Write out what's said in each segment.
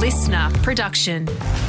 listener production.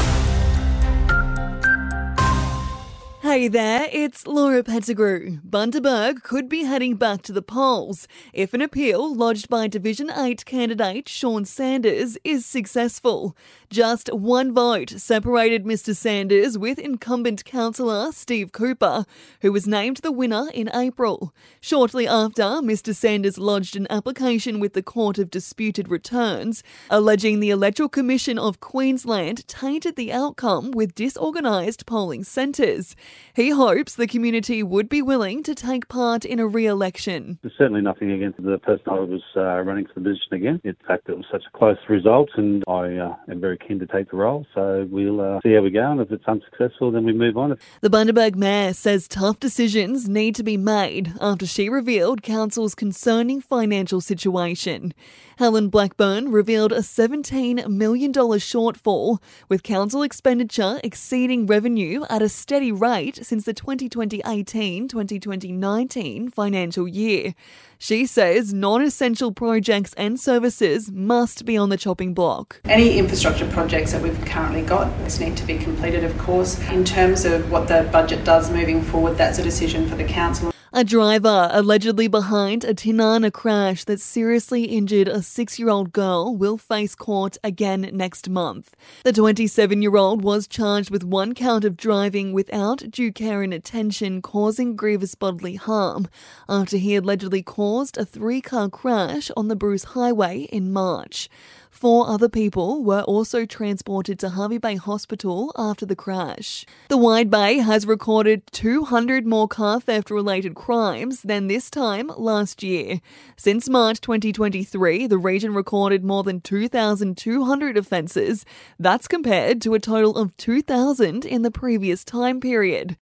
Hey there, it's Laura Pettigrew. Bundaberg could be heading back to the polls if an appeal lodged by Division 8 candidate Sean Sanders is successful. Just one vote separated Mr Sanders with incumbent councillor Steve Cooper, who was named the winner in April. Shortly after, Mr Sanders lodged an application with the Court of Disputed Returns, alleging the Electoral Commission of Queensland tainted the outcome with disorganised polling centres. He hopes the community would be willing to take part in a re-election. There's certainly nothing against the person I was running for the position again. In fact, it was such a close result, and I am very keen to take the role. So we'll see how we go, and if it's unsuccessful, then we move on. The Bundaberg Mayor says tough decisions need to be made after she revealed council's concerning financial situation. Helen Blackburn revealed a $17 million shortfall, with council expenditure exceeding revenue at a steady rate since the 2020-19 financial year. She says non-essential projects and services must be on the chopping block. Any infrastructure projects that we've currently got need to be completed, of course. In terms of what the budget does moving forward, that's a decision for the council. A driver allegedly behind a Tinana crash that seriously injured a 6-year-old girl will face court again next month. The 27-year-old was charged with 1 count of driving without due care and attention causing grievous bodily harm after he allegedly caused a 3-car crash on the Bruce Highway in March. 4 other people were also transported to Hervey Bay Hospital after the crash. The Wide Bay has recorded 200 more car theft-related crimes than this time last year. Since March 2023, the region recorded more than 2,200 offences. That's compared to a total of 2,000 in the previous time period.